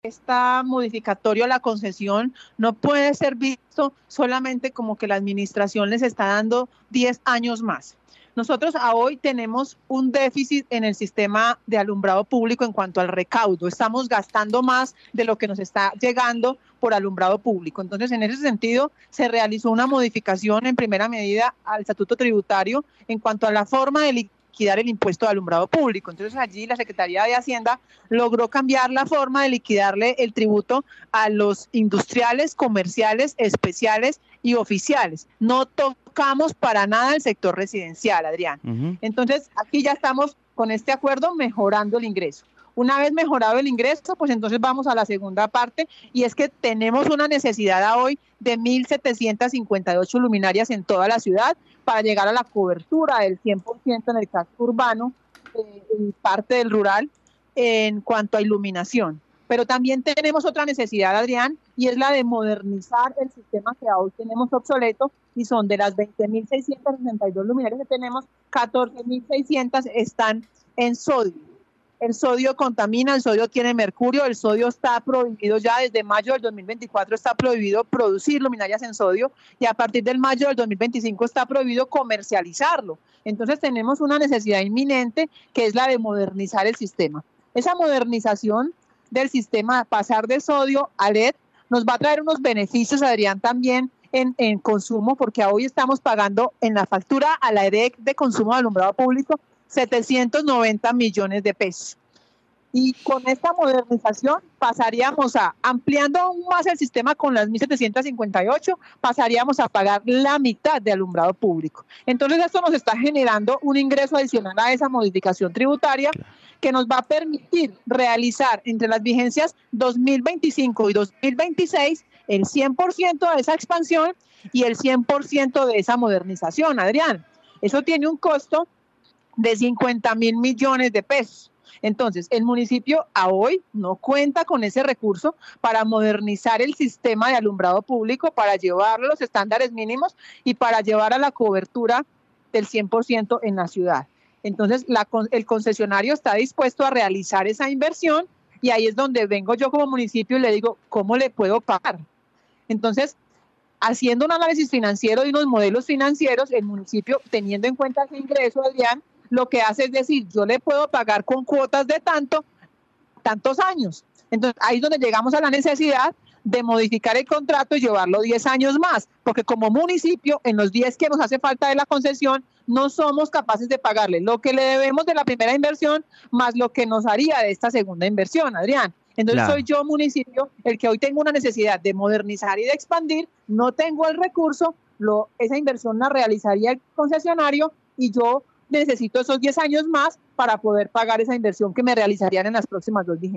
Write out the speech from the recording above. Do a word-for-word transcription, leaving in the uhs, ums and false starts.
Esta modificatoria a la concesión no puede ser visto solamente como que la administración les está dando diez años más. Nosotros a hoy tenemos un déficit en el sistema de alumbrado público en cuanto al recaudo. Estamos gastando más de lo que nos está llegando por alumbrado público. Entonces, en ese sentido, se realizó una modificación en primera medida al estatuto tributario en cuanto a la forma de liquidar el impuesto de alumbrado público. Entonces allí la Secretaría de Hacienda logró cambiar la forma de liquidarle el tributo a los industriales, comerciales, especiales y oficiales. No tocamos para nada el sector residencial, Adrián. Uh-huh. Entonces aquí ya estamos con este acuerdo mejorando el ingreso. Una vez mejorado el ingreso, pues entonces vamos a la segunda parte, y es que tenemos una necesidad hoy de mil setecientas cincuenta y ocho luminarias en toda la ciudad para llegar a la cobertura del cien por ciento en el casco urbano eh, y parte del rural en cuanto a iluminación. Pero también tenemos otra necesidad, Adrián, y es la de modernizar el sistema que hoy tenemos obsoleto, y son de las veinte mil seiscientas sesenta y dos luminarias que tenemos, catorce mil seiscientas están en sodio. El sodio contamina, el sodio tiene mercurio, el sodio está prohibido ya desde mayo del dos mil veinticuatro, está prohibido producir luminarias en sodio, y a partir del mayo del dos mil veinticinco está prohibido comercializarlo. Entonces tenemos una necesidad inminente que es la de modernizar el sistema. Esa modernización del sistema, pasar de sodio a L E D, nos va a traer unos beneficios, Adrián, también en, en consumo, porque hoy estamos pagando en la factura a la E D E C de consumo de alumbrado público setecientos noventa millones de pesos. Y con esta modernización pasaríamos a, ampliando aún más el sistema con las mil setecientas cincuenta y ocho, pasaríamos a pagar la mitad de alumbrado público. Entonces esto nos está generando un ingreso adicional a esa modificación tributaria que nos va a permitir realizar entre las vigencias dos mil veinticinco y dos mil veintiséis el cien por ciento de esa expansión y el cien por ciento de esa modernización, Adrián. Eso tiene un costo de cincuenta mil millones de pesos. Entonces, el municipio a hoy no cuenta con ese recurso para modernizar el sistema de alumbrado público, para llevarlo a los estándares mínimos y para llevar a la cobertura del cien por ciento en la ciudad. Entonces, la, el concesionario está dispuesto a realizar esa inversión, y ahí es donde vengo yo como municipio y le digo, ¿cómo le puedo pagar? Entonces, haciendo un análisis financiero y unos modelos financieros, el municipio, teniendo en cuenta ese ingreso, Adrián, lo que hace es decir, yo le puedo pagar con cuotas de tanto, tantos años. Entonces, ahí es donde llegamos a la necesidad de modificar el contrato y llevarlo diez años más, porque como municipio, en los diez que nos hace falta de la concesión, no somos capaces de pagarle lo que le debemos de la primera inversión, más lo que nos haría de esta segunda inversión, Adrián. Entonces claro, soy yo, municipio, el que hoy tengo una necesidad de modernizar y de expandir, no tengo el recurso, lo, esa inversión la realizaría el concesionario, y yo necesito esos diez años más para poder pagar esa inversión que me realizarían en las próximas dos vigencias.